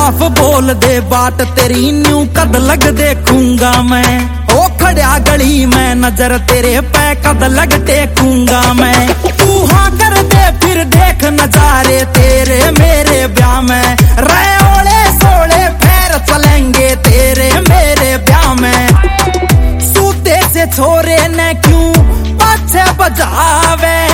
साफ बोल दे बाट तेरी न्यू कद लग देखूंगा मैं। ओ खड़ा गली में नजर तेरे पे कद लग टेकूंगा मैं। तू हाँ कर दे फिर देख नजारे तेरे मेरे ब्याह में। रहे ओले सोले फेर चलेंगे तेरे मेरे ब्याह में। सूते से छोरे ने क्यों पाछे बजावे